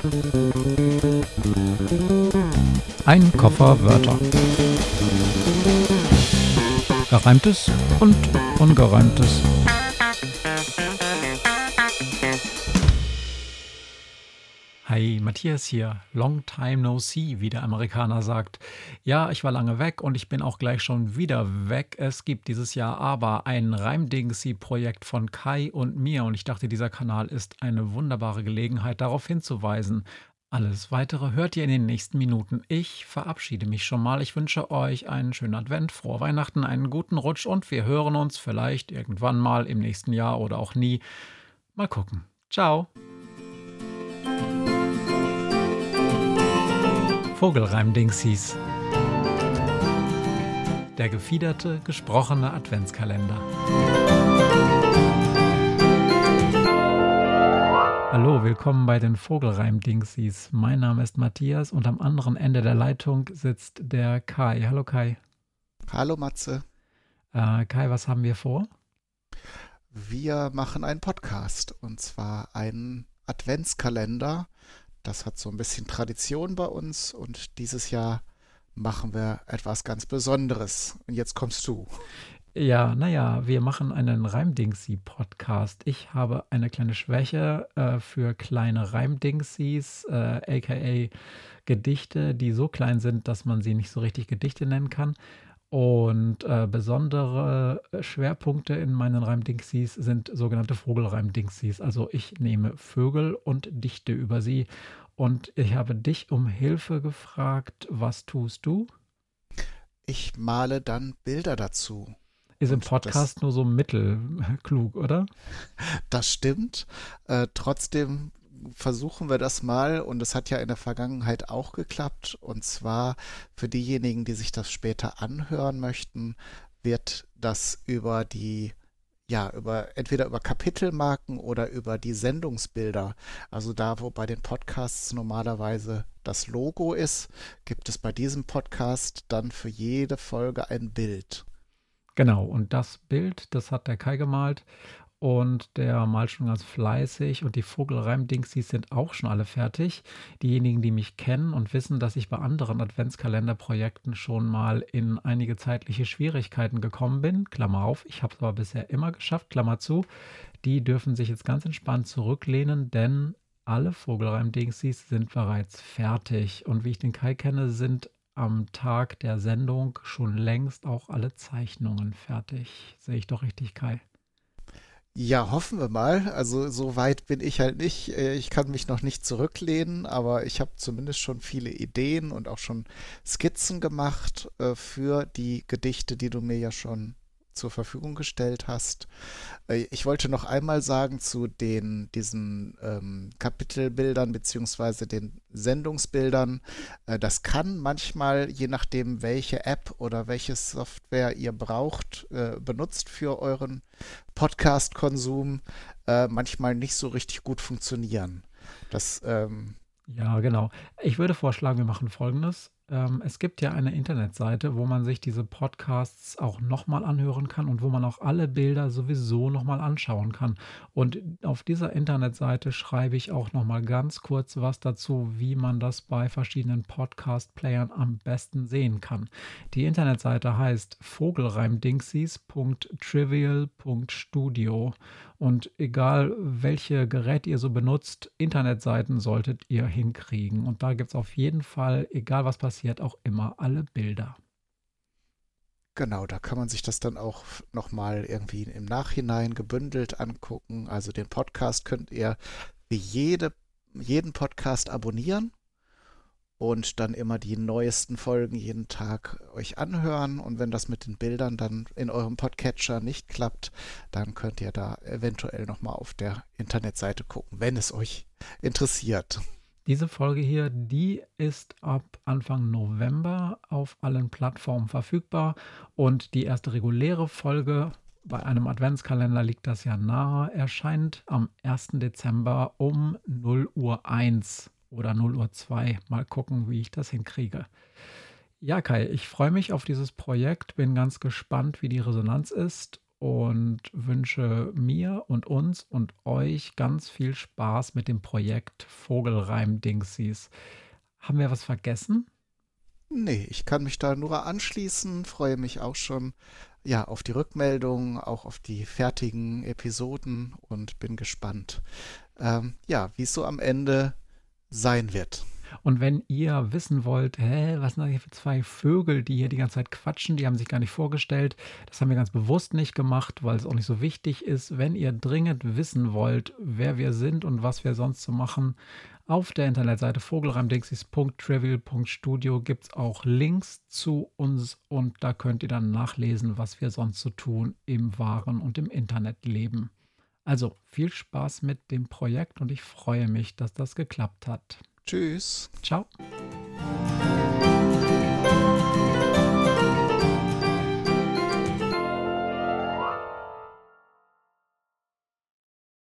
Ein Koffer Wörter. Gereimtes und Ungereimtes. Hi, Matthias hier. Long time no see, wie der Amerikaner sagt. Ja, ich war lange weg und ich bin auch gleich schon wieder weg. Es gibt dieses Jahr aber ein Reimdingsi-Projekt von Kai und mir und ich dachte, dieser Kanal ist eine wunderbare Gelegenheit, darauf hinzuweisen. Alles Weitere hört ihr in den nächsten Minuten. Ich verabschiede mich schon mal. Ich wünsche euch einen schönen Advent, frohe Weihnachten, einen guten Rutsch und wir hören uns vielleicht irgendwann mal im nächsten Jahr oder auch nie. Mal gucken. Ciao. Vogelreimdingsies. Der gefiederte, gesprochene Adventskalender. Hallo, willkommen bei den Vogelreimdingsies. Mein Name ist Matthias und am anderen Ende der Leitung sitzt der Kai. Hallo Kai. Hallo Matze. Kai, was haben wir vor? Wir machen einen Podcast und zwar einen Adventskalender. Das hat so ein bisschen Tradition bei uns und dieses Jahr machen wir etwas ganz Besonderes. Und jetzt kommst du. Ja, naja, wir machen einen Reimdingsi-Podcast. Ich habe eine kleine Schwäche für kleine Reimdingsis, aka Gedichte, die so klein sind, dass man sie nicht so richtig Gedichte nennen kann. Und besondere Schwerpunkte in meinen Reimdingsies sind sogenannte Vogelreimdingsies. Also ich nehme Vögel und dichte über sie. Und ich habe dich um Hilfe gefragt. Was tust du? Ich male dann Bilder dazu. Ist im Und Podcast nur so mittelklug, oder? das stimmt. Trotzdem versuchen wir das mal und es hat ja in der Vergangenheit auch geklappt. Und zwar für diejenigen, die sich das später anhören möchten, wird das entweder über Kapitelmarken oder über die Sendungsbilder. Also da, wo bei den Podcasts normalerweise das Logo ist, gibt es bei diesem Podcast dann für jede Folge ein Bild. Genau, und das Bild, das hat der Kai gemalt und der malt schon ganz fleißig und die Vogelreimdingsies sind auch schon alle fertig. Diejenigen, die mich kennen und wissen, dass ich bei anderen Adventskalenderprojekten schon mal in einige zeitliche Schwierigkeiten gekommen bin, Klammer auf, ich habe es aber bisher immer geschafft, Klammer zu, die dürfen sich jetzt ganz entspannt zurücklehnen, denn alle Vogelreimdingsies sind bereits fertig und wie ich den Kai kenne, sind am Tag der Sendung schon längst auch alle Zeichnungen fertig. Sehe ich doch richtig, Kai? Ja, hoffen wir mal. Also so weit bin ich halt nicht. Ich kann mich noch nicht zurücklehnen, aber ich habe zumindest schon viele Ideen und auch schon Skizzen gemacht für die Gedichte, die du mir ja schon zur Verfügung gestellt hast. Ich wollte noch einmal sagen zu diesen Kapitelbildern beziehungsweise den Sendungsbildern. Das kann manchmal, je nachdem, welche App oder welche Software ihr braucht, benutzt für euren Podcast-Konsum, manchmal nicht so richtig gut funktionieren. Das, Ja, genau. Ich würde vorschlagen, wir machen Folgendes. Es gibt ja eine Internetseite, wo man sich diese Podcasts auch nochmal anhören kann und wo man auch alle Bilder sowieso nochmal anschauen kann. Und auf dieser Internetseite schreibe ich auch nochmal ganz kurz was dazu, wie man das bei verschiedenen Podcast-Playern am besten sehen kann. Die Internetseite heißt vogelreimdingsies.trivial.studio. Und egal, welche Geräte ihr so benutzt, Internetseiten solltet ihr hinkriegen. Und da gibt es auf jeden Fall, egal was passiert, auch immer alle Bilder. genau, da kann man sich das dann auch nochmal irgendwie im Nachhinein gebündelt angucken. Also den Podcast könnt ihr wie jeden Podcast abonnieren und dann immer die neuesten Folgen jeden Tag euch anhören. Und wenn das mit den Bildern dann in eurem Podcatcher nicht klappt, dann könnt ihr da eventuell nochmal auf der Internetseite gucken, wenn es euch interessiert. Diese Folge hier, die ist ab Anfang November auf allen Plattformen verfügbar. Und die erste reguläre Folge, bei einem Adventskalender liegt das ja nahe, erscheint am 1. Dezember um 0:01 oder 0:02. Mal gucken, wie ich das hinkriege. Ja, Kai, ich freue mich auf dieses Projekt, bin ganz gespannt, wie die Resonanz ist und wünsche mir und uns und euch ganz viel Spaß mit dem Projekt Vogelreim-Dingsies. Haben wir was vergessen? Nee, ich kann mich da nur anschließen, freue mich auch schon, ja, auf die Rückmeldung, auch auf die fertigen Episoden und bin gespannt, ja, wie es so am Ende sein wird. Und wenn ihr wissen wollt, was sind das hier für zwei Vögel, die hier die ganze Zeit quatschen, die haben sich gar nicht vorgestellt. Das haben wir ganz bewusst nicht gemacht, weil es auch nicht so wichtig ist. Wenn ihr dringend wissen wollt, wer wir sind und was wir sonst so machen, auf der Internetseite vogelreimdingsies.trivial.studio gibt es auch Links zu uns und da könnt ihr dann nachlesen, was wir sonst so tun im wahren und im Internetleben. Also viel Spaß mit dem Projekt und ich freue mich, dass das geklappt hat. Tschüss. Ciao.